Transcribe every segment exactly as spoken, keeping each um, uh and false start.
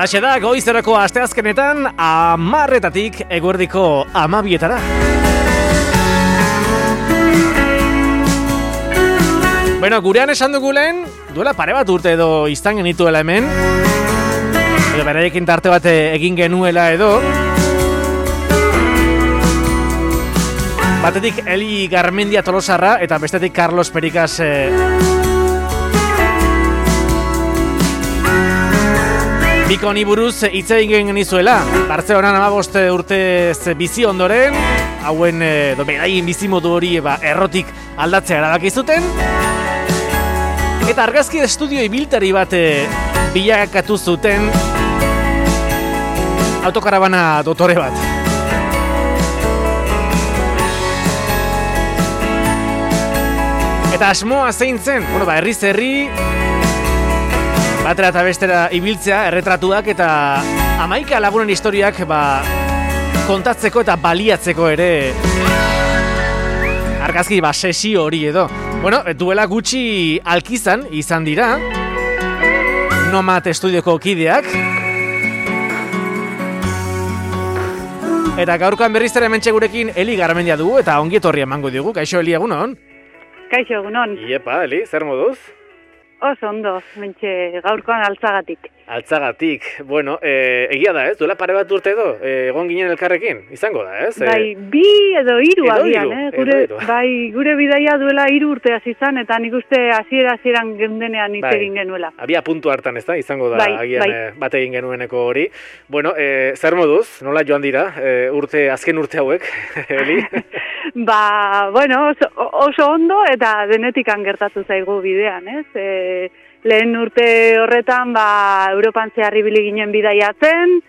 Halaxe da, goizerako asteazkenetan amarretatik eguerdiko amabietara. Bueno, gurean esan dugu lehen, duela pare bat urte edo izan genituela hemen, edo beraiekin tarte bat egin genuela edo. Batetik Eli Garmendia Tolosarra eta bestetik Carlos Pericas eh, Biko ni buruz hitz egin genizuela. Bartzelonan hamabost urte bizi ondoren, hauen edo beraien bizimodu hori ba, errotik aldatzea erabaki zuten. Eta argazki estudio ibiltari bat bilakatu zuten autokarabana dotore bat. Eta asmoa zein zen, bueno, ba, herriz herri, batera eta bestera ibiltzea, erretratuak eta hamaika lagunen historiak ba, kontatzeko eta baliatzeko ere argazki ba, sesio hori edo. Bueno, duela gutxi Alkizan izan dira, Nomad estudioko kideak, eta gaurkoan berriz ere hementxe gurekin Eli Garmendia dugu eta ongi etorri emango digu. Kaixo Eli, egunon? Kaixo, egunon. Iepa, Eli, zer moduz? Oso ondo, mentxe gaurkoan altzagatik. Altzagatik, bueno, e, egia da, ez? Duela pare bat urte edo, e, egon ginen elkarrekin, izango da, ez? Bai, bi edo hiru agian, eh? Gure, bai, gure bidaia duela hiru urte hasi izan, eta nik uste hasiera hasieran geundenean hitz egin genuela. Abia puntu hartan, ez da? Izango da, bai, agian bai. E, bat egin genueneko hori. Bueno, e, zer moduz, nola joan dira, e, urte, azken urte hauek, Eli? Ba, bueno, oso, oso ondo eta denetikan gertatu zaigu bidean, ez? E, lehen urte horretan, ba, Europan zehar ibili ginen bidaiatzen,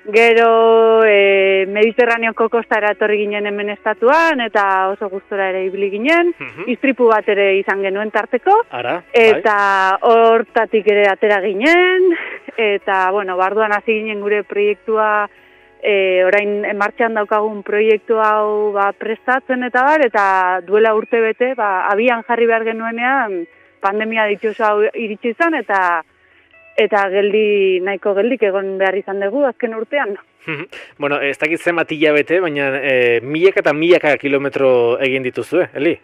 gero e, Mediterraneoko kostara etorri ginen hemen estatuan, eta oso gustora ere ibili ginen, uh-huh. Istripu bat ere izan genuen tarteko, Ara, eta hortatik ere atera ginen, eta, bueno, barduan hasi ginen gure proiektua, E, orain martxan daukagun proiektu hau ba, prestatzen eta bar, eta duela urte bete, ba, abian jarri behar genuenean, pandemia ditxoso hau iritsi izan, eta eta geldi, nahiko geldik egon behar izan dugu azken urtean. Bueno, ez dakit zenbat hilabete, baina e, milaka eta milaka kilometro egin dituzu, eh, Eli?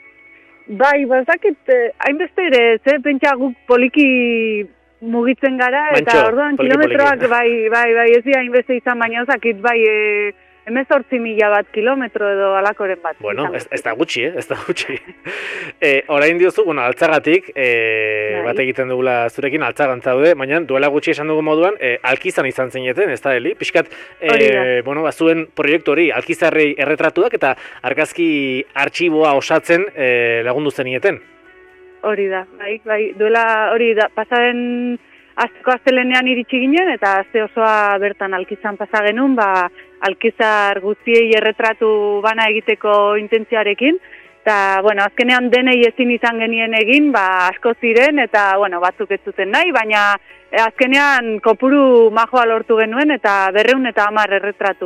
Bai, ba, ez dakit, hainbeste ere, ze pentsa guk poliki mugitzen gara, eta Mantxo, orduan poliki, kilometroak poliki. bai, bai, bai, ez dira inbeste izan, baina ozakit bai, e, hemezortzi mila bat kilometro edo alakoren bat. Bueno, ez, ez da gutxi, eh? ez da gutxi. e, orain diozu, bueno, altzagatik, e, bai. bat egiten dugula zurekin, altzagan zaude, baina duela gutxi esan dugu moduan, e, Alkizan izan zineten, ez da, Eli? Piskat, e, bueno, bazuen proiektu hori, Alkizarrei erretratuak eta argazki artxiboa osatzen e, lagundu zenieten. Hori da, bai, bai, duela hori da, pasaren azteko astelenean iritsi ginen, eta azte osoa bertan Alkizan pasa genuen, ba, Alkizar guztiei erretratu bana egiteko intentzioarekin, eta, bueno, azkenean denei ezin izan genien egin, ba, asko ziren, eta, bueno, batzuk ez zuten nahi, baina azkenean kopuru majoa lortu genuen, eta berreun eta hamar erretratu.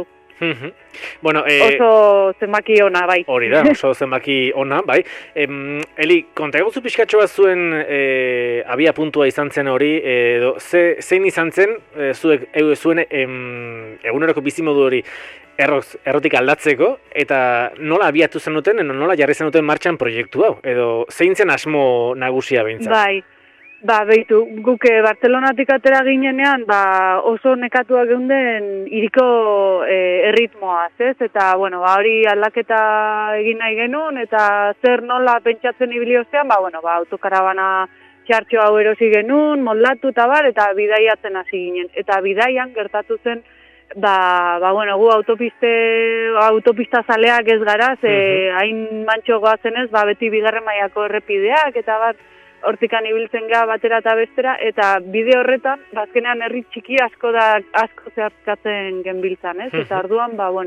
Bueno, eh, oso zenbaki ona, bai. Hori da, oso zenbaki ona, bai. Em, Eli, konta eguzu pixkatxo bat zuen e, abia puntua izan zen hori, edo ze, zein izan zen e, zuek, e, zuen em, eguneroko bizimodu hori erroz, errotik aldatzeko, eta nola abiatu zenuten, nola jarri zenuten martxan proiektu hau, edo zein zen asmo nagusia behintzat? Bai. Ba, behitu, guke Bartzelonatik atera ginenean, ba, oso nekatua geunden iriko e, erritmoaz, ez? Eta, bueno, ba, hori aldaketa egin nahi genuen, eta zer nola pentsatzen ibili ostean, ba, bueno, ba, autokarabana txartxo hau erosi genuen, moldatu eta bar, eta bidaiatzen hasi ginen. Eta bidaian gertatu zen, ba, ba bueno, gu autopiste, autopista zaleak ez gara, ze uh-huh. hain mantxo goazenez, ba, beti bigarren mailako errepideak, eta bat, hortikan ibiltzen gara batera eta bestera, eta bide horretan, bazkenean herri txiki asko da asko zeharkatzen genbiltzan, ez? Eta orduan, ba, bueno,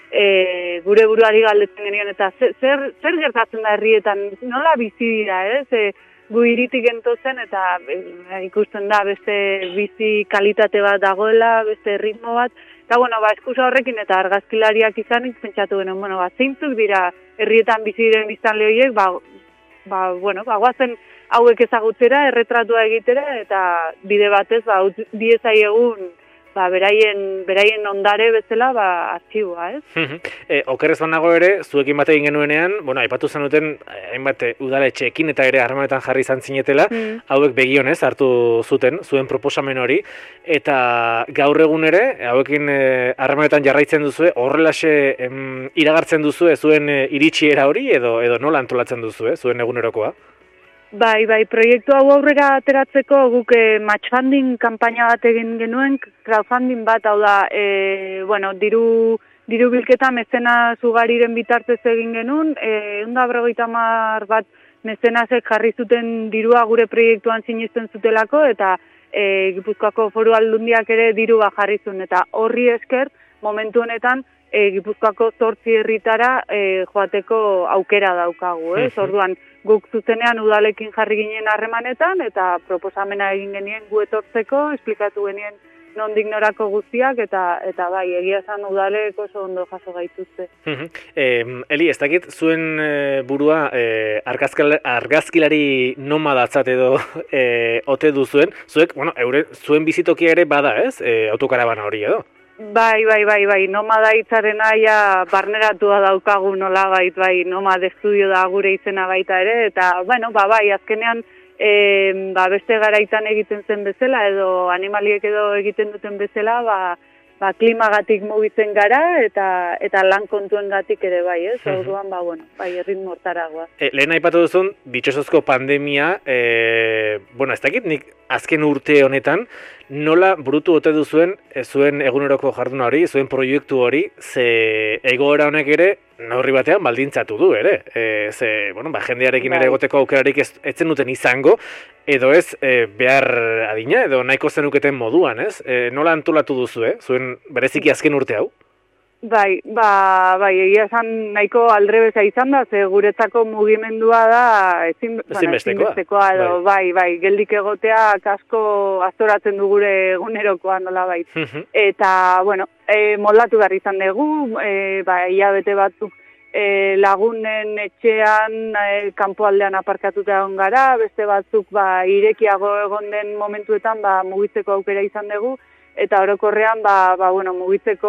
e, gure buruari galdetzen genion, eta zer, zer gertatzen da herrietan, nola bizi dira, ez? E, gu hiritik gentozen, eta e, ikusten da beste bizi kalitate bat dagoela, beste ritmo bat, eta, bueno, ba, eskusa horrekin eta argazkilariak izanik, pentsatu genuen, bueno, ba, zeintzuk dira herrietan bizi diren biztanle horiek, ba, ba, bueno, ba, guazen hauek ezagutzera, erretratua egitera, eta bide batez, ba, diezai egun ba, beraien, beraien ondare bezala, ba, artxiboa, ez? e, okerrez banago ere, zuekin bat egin genuenean, bueno, aipatu zenuten, hainbat udaletxeekin eta ere harremanetan jarri izan zinetela, mm. hauek begionez hartu zuten, zuen proposamen hori, eta gaur egun ere, hauekin harremanetan jarraitzen duzue, horrelaxe em, iragartzen duzue zuen e, iritsiera hori, edo, edo nola antolatzen duzue, zuen egunerokoa? Bai, bai, proiektu hau aurrera ateratzeko guk eh, matchfunding kanpaina bat egin genuen, crowdfunding bat, hau da, e, bueno, diru, diru bilketa mezena zugariren bitartez egin genuen, e, unda berrogeita hamar bat mezenasek jarri zuten dirua gure proiektuan sinesten zutelako, eta e, Gipuzkoako Foru Aldundiak ere diru bat jarri zuen, eta horri esker, momentu honetan, e, Gipuzkoako zortzi herritara e, joateko aukera daukagu, ez? Orduan, guk zuzenean udalekin jarri ginen harremanetan, eta proposamena egin genien gu etortzeko, esplikatu genien nondik norako guztiak, eta eta bai, egia esan udalek oso ondo jaso gaituzte. eh, Eli, ez dakit, zuen e, burua e, argazkilari nomadatzat edo e, ote duzuen, zuek, bueno, eure, zuen bizitokia ere bada, ez? E, autokarabana hori edo? Bai, bai, bai, bai, nomada hitzaren aia barneratua daukagu nolabait, bai, nomad estudio da gure izena baita ere, eta, bueno, ba, bai, azkenean, e, ba, beste garaitan egiten zen bezala, edo animaliek edo egiten duten bezala, ba, ba, klimagatik mugitzen gara, eta eta lan kontuengatik ere bai, ez? Orduan, ba, bueno, bai, erritmo hortaragoa. E, lehen aipatu duzun, ditxosozko pandemia, e, bueno, ez dakit, nik azken urte honetan, nola burutu ote duzuen e, zuen eguneroko jarduna hori, zuen proiektu hori, ze egoera honek ere, neurri batean baldintzatu du ere. E, ze, bueno, ba, jendearekin bai. ere egoteko aukerarik ez, etzen duten izango, edo ez e, behar adina, edo nahiko zenuketen moduan, ez? E, nola antolatu duzu, eh? Zuen bereziki azken urte hau? Bai, ba, bai, egia esan nahiko aldrebesa izan da, ze guretzako mugimendua da ezin, ezinbestekoa edo, bai, bai, bai, geldik egotea kasko azoratzen du gure egunerokoa nola bai. Eta, bueno, e, moldatu behar izan dugu, e, ba, hilabete batzuk e, lagunen etxean, e, kanpoaldean aparkatuta egon gara, beste batzuk ba, irekiago egon den momentuetan ba, mugitzeko aukera izan dugu, eta orokorrean, ba, ba, bueno, mugitzeko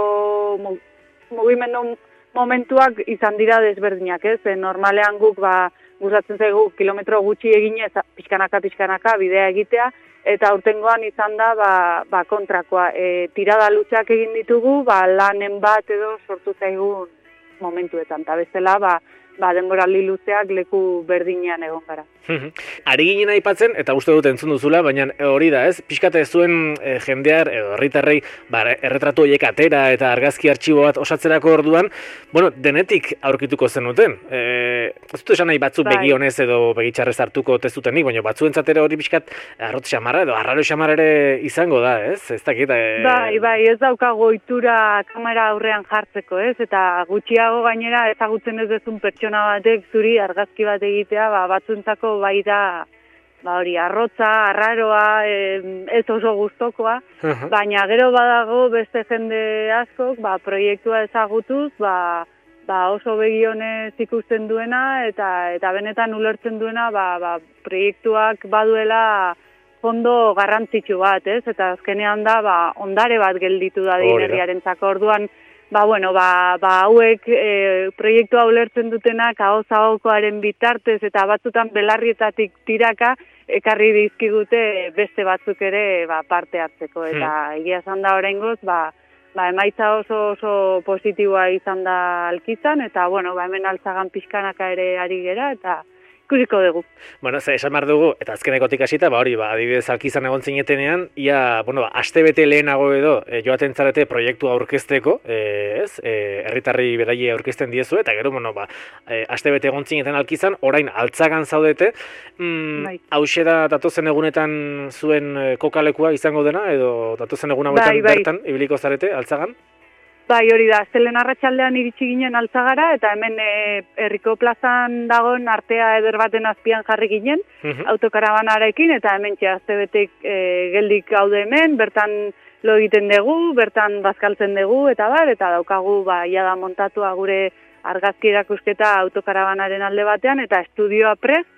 mugimendu momentuak izan dira desberdinak, ez? E, normalean guk, ba, gustatzen zaigu kilometro gutxi eginez, pixkanaka, pixkanaka, bidea egitea, eta aurtengoan izan da, ba, ba kontrakoa. E, tirada lutxak egin ditugu, ba, lanen bat edo sortu zaigun momentuetan, eta bestela, ba, ba, denboraldi luzeak leku berdinean egon gara. Ari ginen aipatzen, eta uste dut entzun duzula, baina hori da, ez? Pixkate zuen e, jendear, edo herritarrei, ba, erretratu horiek atera eta argazki artxibo bat osatzerako orduan, bueno, denetik aurkituko zenuten. E, ez dut esan nahi batzu bai. Begi honez edo begitxarrez hartuko tezutenik, baina batzuentzat ere hori pixkat arrot xamarra edo arraro xamarra ere izango da, ez? Ez dakit, e... Bai, bai, ez daukago ohitura kamera aurrean jartzeko, ez? Eta gutxiago gainera ezagutzen ez dezun pertsona batek zuri argazki bat egitea, ba, batzuentzako bai da, ba hori, arrotza, arraroa, e, ez oso gustokoa, uh-huh. baina gero badago beste jende askok, ba, proiektua ezagutuz, ba, ba oso begionez ikusten duena, eta eta benetan ulertzen duena, ba, ba, proiektuak baduela fondo garrantzitsu bat, ez? Eta azkenean da, ba, ondare bat gelditu da herriarentzako. Orduan, ba, bueno, ba, ba, hauek e, proiektua ulertzen dutenak ahoz-ahokoaren bitartez eta batzutan belarrietatik tiraka ekarri dizkigute beste batzuk ere ba, parte hartzeko. Eta hmm. egia esan da oraingoz, ba, ba, emaitza oso oso positiboa izan da Alkizan, eta bueno, ba, hemen Altzagan pixkanaka ere ari gera, eta ikusiko dugu. Bueno, ze esan behar dugu, eta azkenekotik hasita, ba hori, ba, adibidez Alkizan egon zinetenean, ia, bueno, ba, aste bete lehenago edo, e, joaten zarete proiektua aurkezteko, e, ez, e, herritarri beraie aurkezten diezu, eta gero, bueno, ba, e, aste bete egon zineten Alkizan, orain Altzagan zaudete, mm, bai. Hauxe da datozen egunetan zuen e, kokalekua izango dena, edo datozen egun hauetan bai, bai. bertan, ibiliko zarete Altzagan? Bai, hori da, astelen arratsaldean iritsi ginen Altzagara, eta hemen e, herriko plazan dagoen artea eder baten azpian jarri ginen, uh-huh. autokarabanarekin, eta hemen txaztebetek e, geldik gaude hemen, bertan lo egiten dugu, bertan bazkaltzen dugu, eta bar, eta daukagu, ba, iada montatua gure argazki erakusketa autokarabanaren alde batean, eta estudioa prest,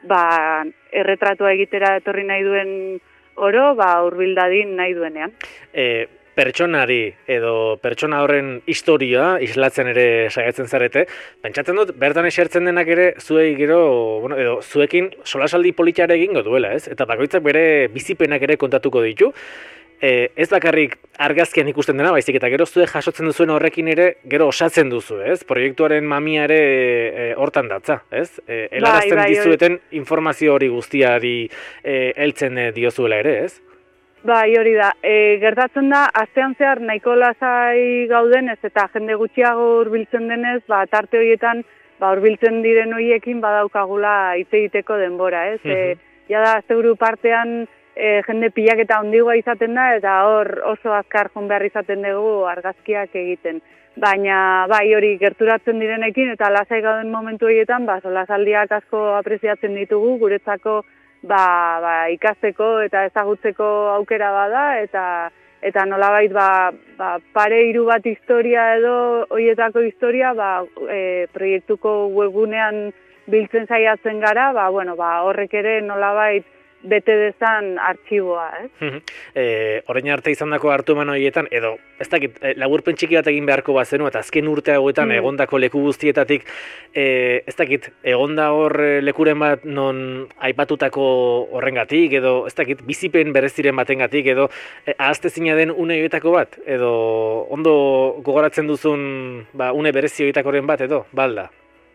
ba, erretratua egitera etorri nahi duen oro, ba, hurbil dadin nahi duenean. E... pertsonari edo pertsona horren historia islatzen ere saiatzen zarete, pentsatzen dut, bertan esertzen denak ere zuei gero, bueno, edo zuekin solasaldi politxare egingo duela, ez? Eta bakoitzak bere bizipenak ere kontatuko ditu. E, ez bakarrik argazkian ikusten dena, baizik eta gero zuek jasotzen duzuen horrekin ere, gero osatzen duzu, ez? Proiektuaren mamia ere e, hortan datza, ez? E, helarazten bai, bai, dizueten informazio hori guztiari e, heltzen e, diozuela ere, ez? Bai, hori da. E, gertatzen da, astean zehar nahiko lasai gaudenez eta jende gutxiago hurbiltzen denez, ba, tarte horietan, ba, hurbiltzen diren horiekin badaukagula hitz egiteko denbora, ez? Mm -hmm. e, jada, asteburu partean, E, jende pilaketa handigoa izaten da, eta hor oso azkar joan behar izaten dugu argazkiak egiten. Baina, bai, hori gerturatzen direnekin, eta lasai gauden momentu horietan, ba, solasaldiak asko apreziatzen ditugu, guretzako ba, ba, ikasteko eta ezagutzeko aukera bada, eta eta nolabait ba, ba, pare hiru bat historia edo horietako historia ba, e, proiektuko webgunean biltzen saiatzen gara, ba, bueno, ba, horrek ere nolabait bete dezan artxiboa, eh? e, orain arte izandako hartu eman horietan, edo, ez dakit, laburpen txiki bat egin beharko bazenu, eta azken urte hauetan mm. egondako leku guztietatik, e, ez dakit, egonda hor lekuren bat non aipatutako horrengatik, edo, ez dakit, bizipen bereziren batengatik, edo, e, ahaztezina den une horietako bat, edo, ondo gogoratzen duzun, ba, une berezi horietakoren bat, edo, balda?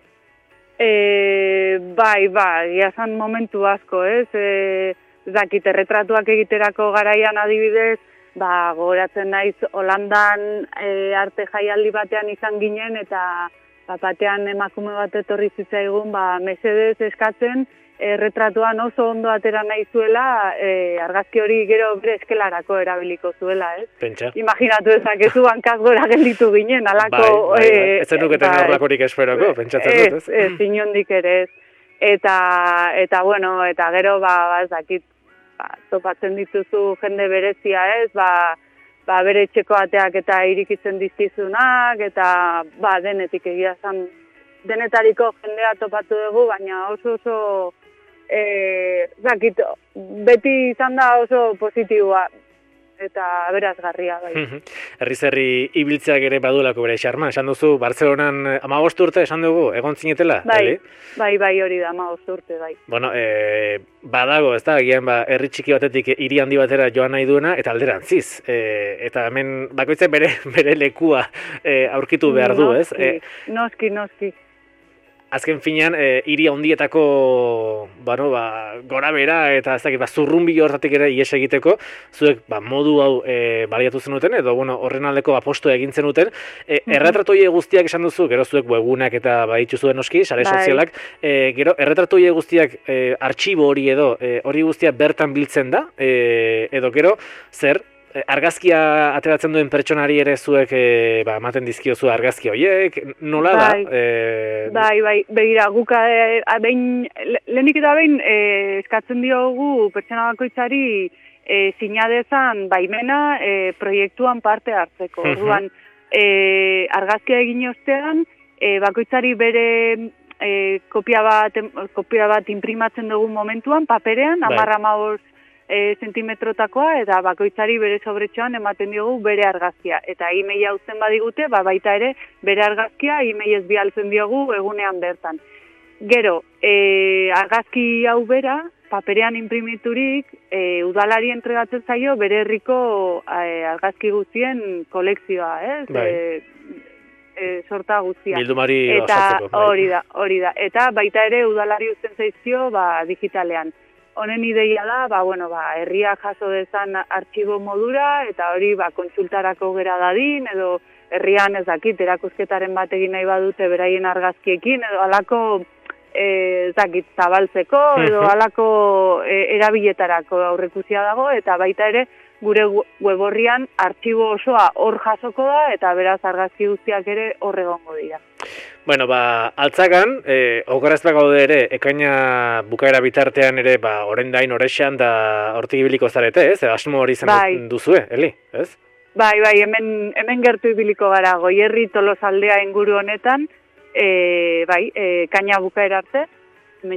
E, bai, bai, jasan momentu asko, ez? E, zakit, erretratuak egiterako garaian adibidez, ba, gogoratzen naiz Holandan e, arte jaialdi batean izan ginen, eta ba, batean emakume bat etorri zitzaigun, ba, mesedez eskatzen, erretratuan oso ondo atera nahi zuela, e, argazki hori gero bere eskelarako erabiliko zuela, ez? Pentsa. Imaginatu ezakezu hankaz gora gelditu ginen, alako... Bai, bai, bai. Ez zenuk eten horlakorik esperoko, pentsatzen dut, ez? Ez, ez, inondik ere ez. Eta, eta bueno, eta gero, ba, ba ez dakit, ba, topatzen dituzu jende berezia, ez? Ba, ba, bere etxeko ateak eta irikitzen dizkizunak, eta, ba, denetik egia zan, denetariko jendea topatu dugu, baina oso oso E, zakit, beti izan da oso positiboa eta berazgarria bai. Herriz herri ibiltzeak ere badulako bere xarma, esan duzu Bartzelonan hamabost urte esan dugu, egon zinetela? Bai, eli? bai, bai hori da, hamabost urte, bai. Bueno, e, badago, ez da, gian ba, herri txiki batetik hiri handi batera joan nahi duena, eta alderantziz. E, eta hemen bakoitzak bere, bere lekua e, aurkitu behar du, ez? E, noski, noski. Azken finean, e, hiri handietako bueno, ba, gora bera eta ez dakit, ba, zurrunbi hortatik ere ies egiteko, zuek ba, modu hau e, baliatu zenuten, edo bueno, horren aldeko apostoa egin zenuten. E, erretratoie guztiak esan duzu, gero zuek webunak eta baditu zuen noski, sare sozialak, e, gero erretratoie guztiak e, artxibo hori edo, e, hori guztiak bertan biltzen da, e, edo gero, zer, argazkia ateratzen duen pertsonari ere zuek e, ba, ematen dizkiozu argazki horiek, nola da? Bai, e... bai, bai, begira, guk e, behin, lehenik eta behin e, eskatzen diogu pertsona bakoitzari e, sinadezan baimena e, proiektuan parte hartzeko. Orduan, e, argazkia egin ostean, e, bakoitzari bere e, kopia, bat, kopia bat imprimatzen dugu momentuan, paperean, bai. amarra maoz E, zentimetrotakoa, eta bakoitzari bere sobretxoan ematen diogu bere argazkia. Eta e-maila uzten badigute, ba, baita ere bere argazkia e-mailez bialtzen diogu egunean bertan. Gero, e, argazki hau bera, paperean imprimiturik, e, udalari entregatzen zaio bere herriko e, argazki guztien kolekzioa, ez? Bai. E, e, sorta guztia. Bildumari eta osatzeko. Bai. Hori da, hori da. Eta baita ere udalari uzten zaizkio ba, digitalean. Honen ideia da, ba, bueno, ba, herriak jaso dezan artxibo modura, eta hori ba, kontsultarako gera dadin, edo herrian ez dakit, erakusketaren bat egin nahi badute beraien argazkiekin, edo alako e, ez dakit, zabaltzeko, edo alako e, erabiletarako aurrekusia dago, eta baita ere gure web horrian artxibo osoa hor jasoko da, eta beraz argazki guztiak ere hor egongo dira. Bueno, ba, altzagan, e, okorazpa gaude ere, ekaina bukaera bitartean ere, ba, orendain, orexan, da hortik ibiliko zarete, ez? Asmo hori zen bai. Duzue, Eli, ez? Bai, bai, hemen, hemen gertu ibiliko gara, Goierri Tolosaldea inguru honetan, e, bai, e, ekaina bukaera arte, hementxe.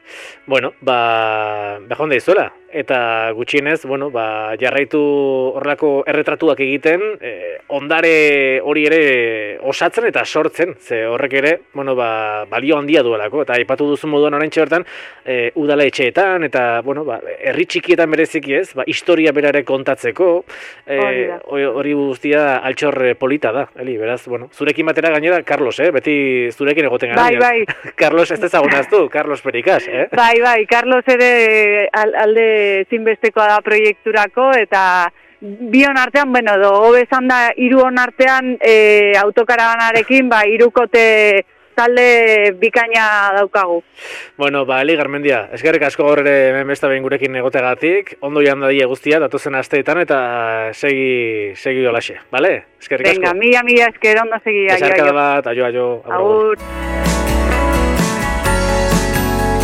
Bueno, ba, behonda izuela. Eta gutxienez, bueno, ba, jarraitu horrelako erretratuak egiten, eh, ondare hori ere osatzen eta sortzen, ze horrek ere, bueno, ba, balio handia duelako, eta aipatu duzu moduan oraintxe bertan, eh, udala etxeetan, eta, bueno, ba, herri txikietan bereziki ez, ba, historia berare kontatzeko, eh, hori guztia altxor polita da, Eli, beraz, bueno, zurekin batera gainera, Carlos, eh, beti zurekin egoten gara. Bai, bai. Carlos, ez ezagunaztu, Carlos Perikas, eh? Bai, bai, Carlos ere alde zinbestekoa da proiekturako, eta bion artean, bueno, do, hobezan da, hiru on artean e, autokarabanarekin, ba, hirukote talde bikaina daukagu. Bueno, ba, Eli Garmendia, eskerrik asko gaur ere hemen besta behin gurekin egotegatik, ondo joan dadie guztia, datozen asteetan, eta segi, segi olaxe, bale? Eskerrik asko. Venga, mila, mila esker, ondo segi. Esarkada bat, aio, aio. Agur.